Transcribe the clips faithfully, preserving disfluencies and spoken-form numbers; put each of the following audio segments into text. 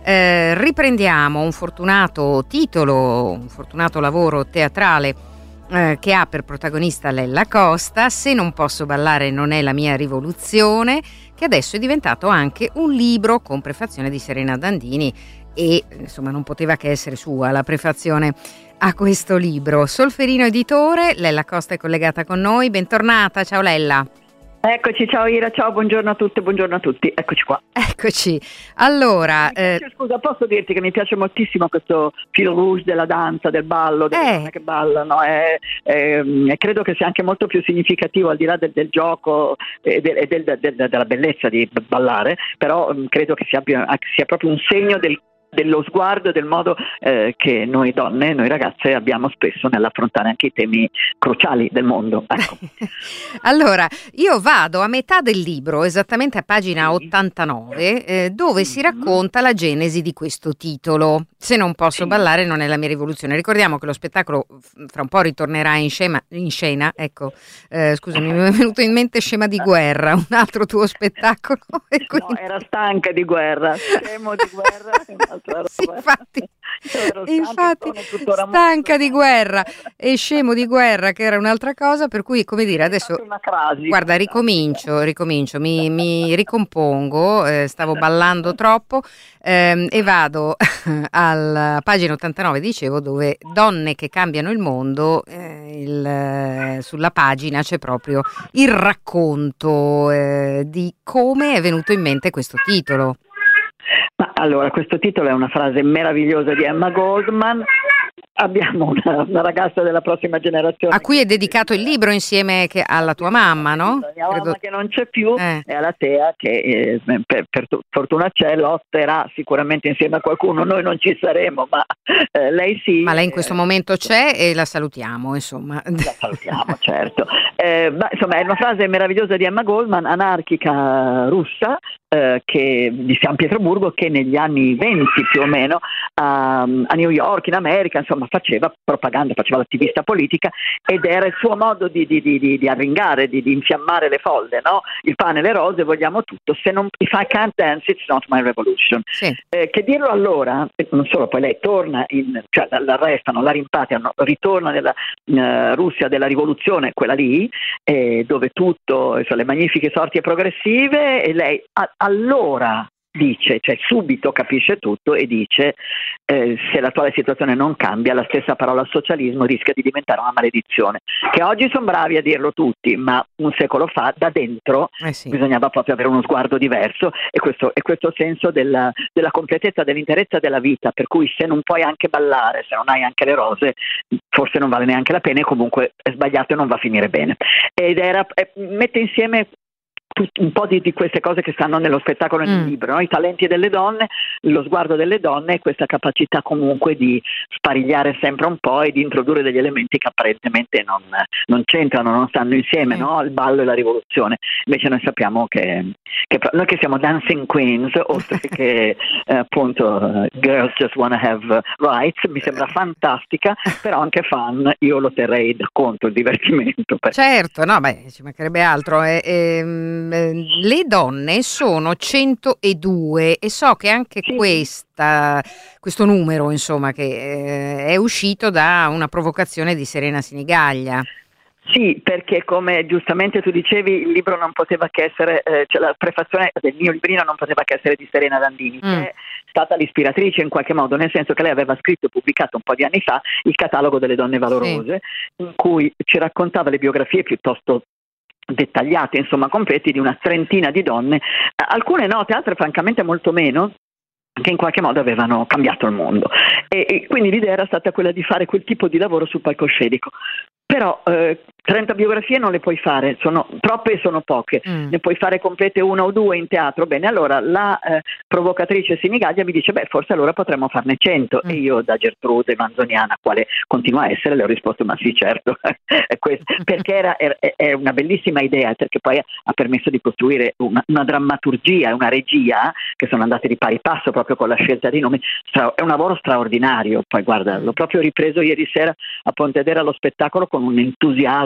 Eh, riprendiamo un fortunato titolo, un fortunato lavoro teatrale eh, che ha per protagonista Lella Costa, Se non posso ballare non è la mia rivoluzione, che adesso è diventato anche un libro con prefazione di Serena Dandini e insomma non poteva che essere sua la prefazione a questo libro. Solferino Editore, Lella Costa è collegata con noi, bentornata, ciao Lella. Eccoci, ciao Ira, ciao, buongiorno a tutte, buongiorno a tutti, eccoci qua. Eccoci, allora... Piace, eh, scusa, posso dirti che mi piace moltissimo questo fil rouge della danza, del ballo, delle eh. donne che ballano, e, e, e credo che sia anche molto più significativo al di là del, del gioco e, del, e del, del, della bellezza di ballare, però um, credo che sia, sia proprio un segno del dello sguardo e del modo eh, che noi donne, noi ragazze abbiamo spesso nell'affrontare anche i temi cruciali del mondo. Ecco. Allora, io vado a metà del libro, esattamente a pagina ottantanove, eh, dove mm-hmm. si racconta la genesi di questo titolo. Se non posso sì. ballare non è la mia rivoluzione. Ricordiamo che lo spettacolo fra un po' ritornerà in, scema, in scena, ecco, eh, scusami, mi è venuto in mente Scema di guerra, un altro tuo spettacolo. E quindi... No, era stanca di guerra, scemo di guerra. Sì, infatti, infatti stanca di guerra e scemo di guerra che era un'altra cosa, per cui come dire adesso guarda ricomincio ricomincio mi, mi ricompongo, eh, stavo ballando troppo ehm, e vado alla pagina ottantanove, dicevo, dove Donne che cambiano il mondo, eh, il, sulla pagina c'è proprio il racconto eh, di come è venuto in mente questo titolo. Ma allora, questo titolo è una frase meravigliosa di Emma Goldman. Abbiamo una, una ragazza della prossima generazione a cui è dedicato il libro insieme che alla tua mamma, no? La mia Credo... mamma che non c'è più eh. e alla Tea che eh, per, per fortuna c'è, lotterà sicuramente insieme a qualcuno, noi non ci saremo ma eh, lei sì. Ma lei in questo eh, momento c'è e la salutiamo, insomma. La salutiamo, certo. Eh, ma, insomma è una frase meravigliosa di Emma Goldman, anarchica russa, eh, che, di San Pietroburgo, che negli anni venti più o meno a, a New York, in America, insomma faceva propaganda, faceva l'attivista politica ed era il suo modo di, di, di, di arringare, di, di infiammare le folle, no? Il pane e le rose, vogliamo tutto, se non, if I can't dance it's not my revolution. Sì. Eh, che dirlo allora, non solo, poi lei torna, in, cioè l'arrestano, la rimpatriano, ritorna nella uh, Russia della rivoluzione, quella lì, eh, dove tutto, sono le magnifiche sorti e progressive, e lei a, allora dice, cioè subito capisce tutto e dice eh, se l'attuale situazione non cambia, la stessa parola socialismo rischia di diventare una maledizione, che oggi sono bravi a dirlo tutti, ma un secolo fa da dentro eh sì. bisognava proprio avere uno sguardo diverso, e questo, e questo senso della, della completezza, dell'interezza della vita, per cui se non puoi anche ballare, se non hai anche le rose, forse non vale neanche la pena e comunque è sbagliato e non va a finire bene. Ed era, eh, mette insieme un po' di, di queste cose che stanno nello spettacolo e nel mm. libro, no? I talenti delle donne, lo sguardo delle donne e questa capacità comunque di sparigliare sempre un po' e di introdurre degli elementi che apparentemente non, non c'entrano, non stanno insieme, mm. no? Il ballo e la rivoluzione. Invece noi sappiamo che, che noi che siamo dancing queens, oltre che eh, appunto uh, girls just wanna have rights, mi sembra fantastica, però anche fan, io lo terrei da conto il divertimento. Per... Certo, no, beh, ci mancherebbe altro. E, e, le donne sono centodue e so che anche sì. questa, questo numero, insomma, che eh, è uscito da una provocazione di Serena Sinigaglia. Sì, perché come giustamente tu dicevi, il libro non poteva che essere, eh, cioè la prefazione del mio librino non poteva che essere di Serena Dandini, mm. che è stata l'ispiratrice in qualche modo, nel senso che lei aveva scritto e pubblicato un po' di anni fa il catalogo delle donne valorose, sì. in cui ci raccontava le biografie piuttosto dettagliate, insomma completi, di una trentina di donne, alcune note, altre francamente molto meno, che in qualche modo avevano cambiato il mondo, e, e quindi l'idea era stata quella di fare quel tipo di lavoro sul palcoscenico. Però eh, trenta biografie non le puoi fare, sono troppe e sono poche, mm. ne puoi fare complete una o due in teatro. Bene, allora la eh, provocatrice Sinigaglia mi dice, beh, forse allora potremmo farne cento, mm. e io da Gertrude Manzoniana, quale continua a essere, le ho risposto, ma sì, certo, è questo, perché era, è, è una bellissima idea, perché poi ha permesso di costruire una, una drammaturgia e una regia che sono andate di pari passo proprio con la scelta di nomi. È un lavoro straordinario. Poi guarda, l'ho proprio ripreso ieri sera a Pontedera allo spettacolo con un entusiasmo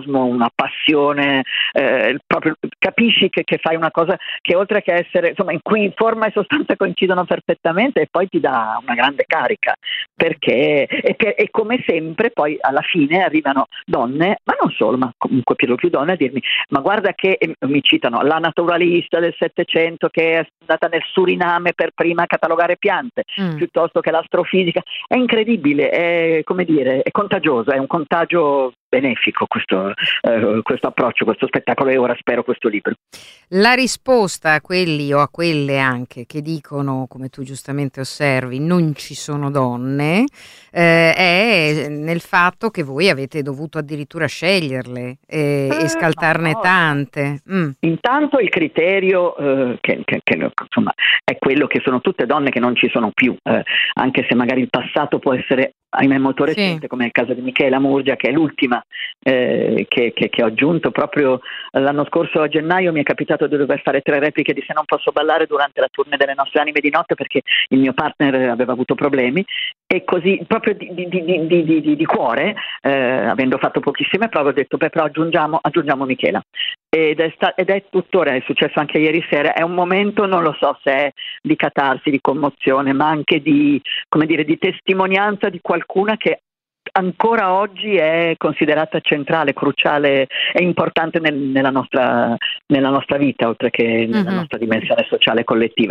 entusiasmo, una passione, eh, proprio capisci che, che fai una cosa che oltre che essere, insomma, in cui forma e sostanza coincidono perfettamente e poi ti dà una grande carica, perché e, per, e come sempre poi alla fine arrivano donne, ma non solo, ma comunque per lo più donne, a dirmi ma guarda che, mi citano la naturalista del Settecento che è andata nel Suriname per prima a catalogare piante, mm. piuttosto che l'astrofisica. È incredibile, è, come dire, è contagioso, è un contagio benefico questo, eh, questo approccio, questo spettacolo e ora spero questo libro. La risposta a quelli o a quelle anche che dicono, come tu giustamente osservi, non ci sono donne, eh, è nel fatto che voi avete dovuto addirittura sceglierle eh, eh, e scaltarne no. tante. Mm. Intanto il criterio eh, che, che, che insomma è quello che sono tutte donne che non ci sono più, eh, anche se magari il passato può essere ahimè molto recente, sì. come il caso di Michela Murgia, che è l'ultima eh, che, che, che ho aggiunto proprio l'anno scorso a gennaio. Mi è capitato di dover fare tre repliche di Se non posso ballare durante la tournée delle nostre anime di notte perché il mio partner aveva avuto problemi e così proprio di, di, di, di, di, di, di cuore, eh, avendo fatto pochissime prove, ho detto beh però aggiungiamo, aggiungiamo Michela ed è, sta- ed è tuttora, è successo anche ieri sera, è un momento, non lo so se è di catarsi, di commozione, ma anche di, come dire, di testimonianza di qualcuna che ancora oggi è considerata centrale, cruciale e importante nel, nella, nostra, nella nostra vita, oltre che nella mm-hmm. nostra dimensione sociale collettiva.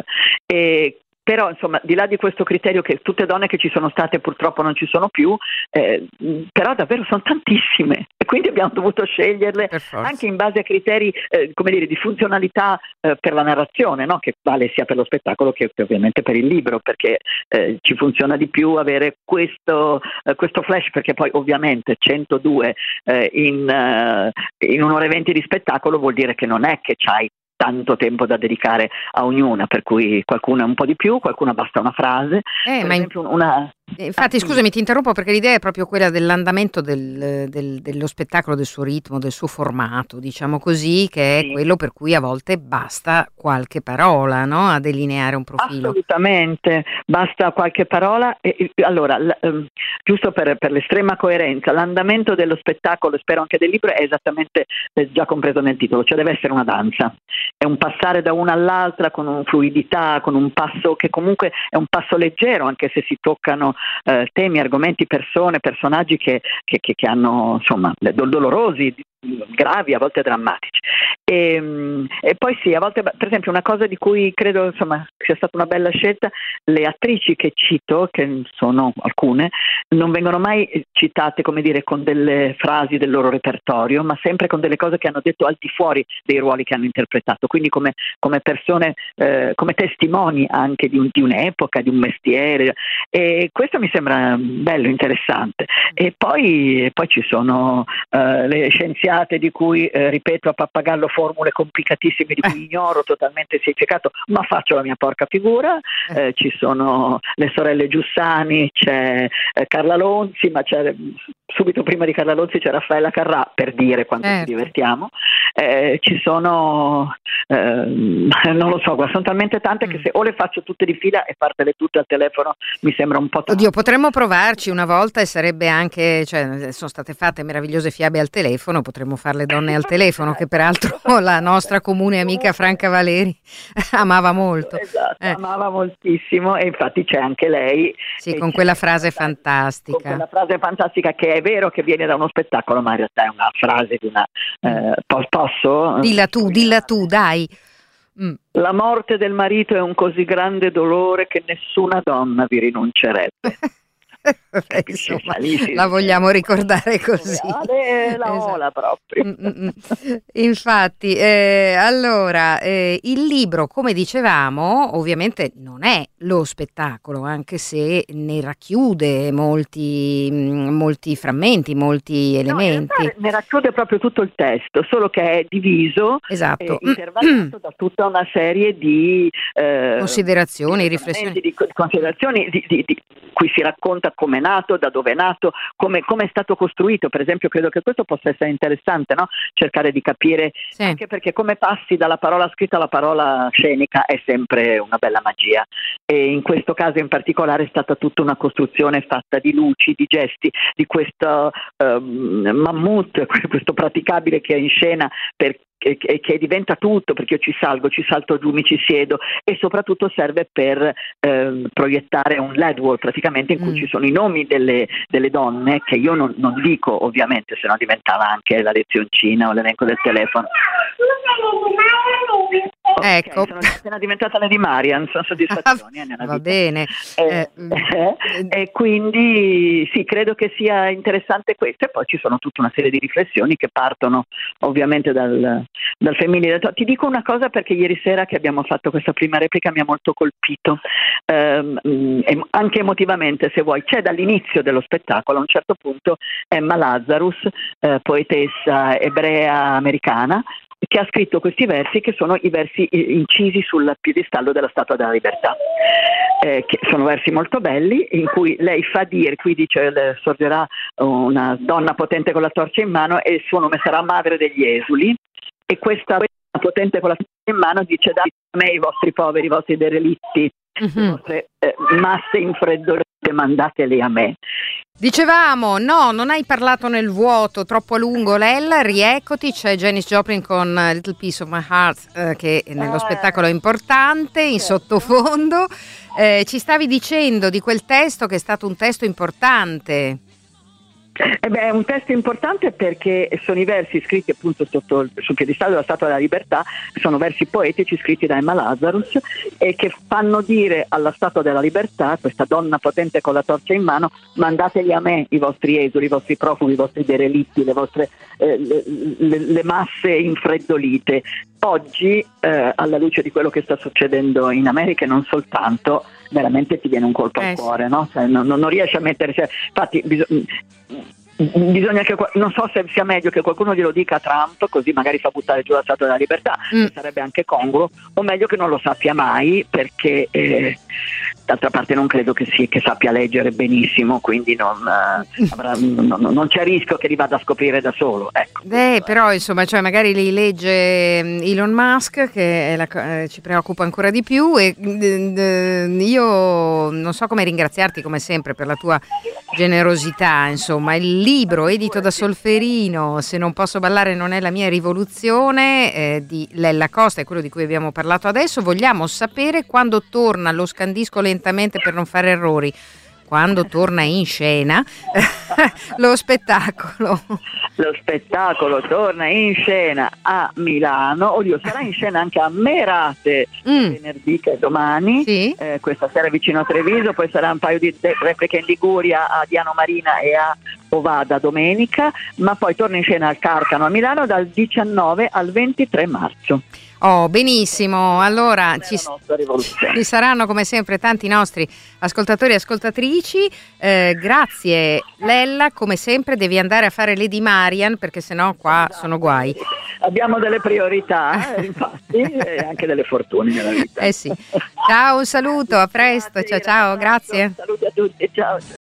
E però insomma, di là di questo criterio che tutte donne che ci sono state purtroppo non ci sono più, eh, però davvero sono tantissime e quindi abbiamo dovuto sceglierle anche in base a criteri eh, come dire, di funzionalità eh, per la narrazione, no? Che vale sia per lo spettacolo che ovviamente per il libro, perché eh, ci funziona di più avere questo, eh, questo flash, perché poi ovviamente centodue eh, in, uh, in un'ora e venti di spettacolo vuol dire che non è che c'hai tanto tempo da dedicare a ognuna, per cui qualcuna un po' di più, qualcuna basta una frase. Eh, per ma esempio in... una... Infatti, scusami, ti interrompo perché l'idea è proprio quella dell'andamento del, del, dello spettacolo, del suo ritmo, del suo formato, diciamo così, che è sì. quello per cui a volte basta qualche parola, no? A delineare un profilo. Assolutamente, basta qualche parola. E, allora, l, um, giusto per, per l'estrema coerenza, l'andamento dello spettacolo, e spero anche del libro, è esattamente è già compreso nel titolo, cioè deve essere una danza. È un passare da una all'altra con una fluidità, con un passo che comunque è un passo leggero, anche se si toccano eh, temi, argomenti, persone, personaggi che, che, che, che hanno insomma dolorosi, gravi, a volte drammatici. E, e poi sì, a volte, per esempio, una cosa di cui credo insomma sia stata una bella scelta, le attrici che cito, che sono alcune, non vengono mai citate, come dire, con delle frasi del loro repertorio, ma sempre con delle cose che hanno detto al di fuori dei ruoli che hanno interpretato, quindi come, come persone, eh, come testimoni anche di, un, di un'epoca, di un mestiere, e questo mi sembra bello, interessante. E poi, poi ci sono eh, le scienziate di cui, eh, ripeto, a pappagallo formule complicatissime di cui ignoro totalmente significato, ma faccio la mia porca figura. Eh, ci sono le sorelle Giussani, c'è eh, Carla Lonzi, ma c'è subito prima di Carla Lonzi c'è Raffaella Carrà, per dire quanto certo. ci divertiamo. Eh, ci sono, eh, non lo so, guarda, sono talmente tante mm. che se o le faccio tutte di fila e fartele tutte al telefono mi sembra un po' tanto. Oddio, potremmo provarci una volta e sarebbe anche, cioè sono state fatte meravigliose fiabe al telefono, potremmo fare le donne al telefono, che peraltro la nostra comune amica Franca Valeri amava molto. Esatto, eh. amava moltissimo e infatti c'è anche lei. Sì, con quella frase fantastica. Con quella frase fantastica che è vero che viene da uno spettacolo, ma in realtà è una frase di una... Eh, posso? Dilla tu, dilla tu, dai. Mm. La morte del marito è un così grande dolore che nessuna donna vi rinuncerebbe. Beh, insomma, la vogliamo ricordare così. La ola proprio. Mm-mm. Infatti, eh, allora, eh, il libro, come dicevamo, ovviamente non è lo spettacolo, anche se ne racchiude molti, molti frammenti, molti elementi. No, ne racchiude proprio tutto il testo, solo che è diviso, esatto. e intervallato da tutta una serie di eh, considerazioni, riflessioni, di considerazioni, di, di, di cui si racconta come è nato, da dove è nato, come, come è stato costruito. Per esempio, credo che questo possa essere interessante, no? Cercare di capire, sì. Anche perché come passi dalla parola scritta alla parola scenica è sempre una bella magia, e in questo caso in particolare è stata tutta una costruzione fatta di luci, di gesti, di questo um, mammut, questo praticabile che è in scena per Che, che diventa tutto, perché io ci salgo, ci salto giù, mi ci siedo, e soprattutto serve per eh, proiettare un L E D wall praticamente in cui mm. ci sono i nomi delle, delle donne, che io non, non dico ovviamente, se no diventava anche la lezioncina o l'elenco del telefono. Okay, ecco, sono appena diventata Lady Marian, sono soddisfazioni. Va vita. Bene. Eh, eh, eh, e quindi sì, credo che sia interessante questo, e poi ci sono tutta una serie di riflessioni che partono ovviamente dal, dal femminile. Ti dico una cosa, perché ieri sera che abbiamo fatto questa prima replica mi ha molto colpito, ehm, anche emotivamente, se vuoi. C'è dall'inizio dello spettacolo, a un certo punto, Emma Lazarus, eh, poetessa ebrea americana, che ha scritto questi versi, che sono i versi incisi sul piedistallo della Statua della Libertà, eh, che sono versi molto belli, in cui lei fa dire, qui dice, le sorgerà una donna potente con la torcia in mano e il suo nome sarà Madre degli Esuli, e questa potente con la torcia in mano dice: date a me i vostri poveri, i vostri derelitti, mm-hmm. le vostre eh, masse infreddolite, mandateli a me. Dicevamo, no, non hai parlato nel vuoto, troppo a lungo, Lella, rieccoti, c'è Janis Joplin con Little Piece of My Heart, eh, che nello eh, spettacolo è importante, in certo. sottofondo. Eh, ci stavi dicendo di quel testo, che è stato un testo importante. Eh beh, è un testo importante perché sono i versi scritti appunto sotto il, sul piedistallo della Statua della Libertà, sono versi poetici scritti da Emma Lazarus, e che fanno dire alla Statua della Libertà, questa donna potente con la torcia in mano: mandateli a me i vostri esuli, i vostri profughi, i vostri derelitti, le vostre eh, le, le, le masse infreddolite. Oggi, eh, alla luce di quello che sta succedendo in America e non soltanto, veramente ti viene un colpo eh, al cuore, no? Cioè, non, non riesci a mettere, cioè, infatti bisogna, bisogna che, non so se sia meglio che qualcuno glielo dica a Trump, così magari fa buttare giù la Statua della Libertà, mm. che sarebbe anche congruo, o meglio che non lo sappia mai, perché eh, d'altra parte non credo che, si, che sappia leggere benissimo, quindi non, eh, avrà, non, non c'è rischio che li vada a scoprire da solo, ecco. Beh, però insomma, cioè magari li legge Elon Musk, che è la, eh, ci preoccupa ancora di più, e eh, io non so come ringraziarti, come sempre, per la tua generosità. Insomma, il libro edito da Solferino, Se non posso ballare non è la mia rivoluzione, eh, di Lella Costa, è quello di cui abbiamo parlato adesso. Vogliamo sapere quando torna, lo scandisco lentamente per non fare errori, quando torna in scena lo spettacolo. Lo spettacolo torna in scena a Milano, oddio, sarà in scena anche a Merate mm. venerdì, che è domani, sì. eh, questa sera vicino a Treviso, poi sarà un paio di repliche in Liguria, a Diano Marina e a Ovada domenica, ma poi torna in scena al Carcano a Milano dal diciannove al ventitré marzo. Oh, benissimo, allora ci, ci saranno come sempre tanti nostri ascoltatori e ascoltatrici. Eh, grazie Lella, come sempre devi andare a fare Lady Marian, perché sennò qua sono guai. Abbiamo delle priorità, eh, infatti, e anche delle fortune nella vita. Eh sì. Ciao, un saluto, a presto, ciao ciao, grazie. Saluti a tutti, ciao.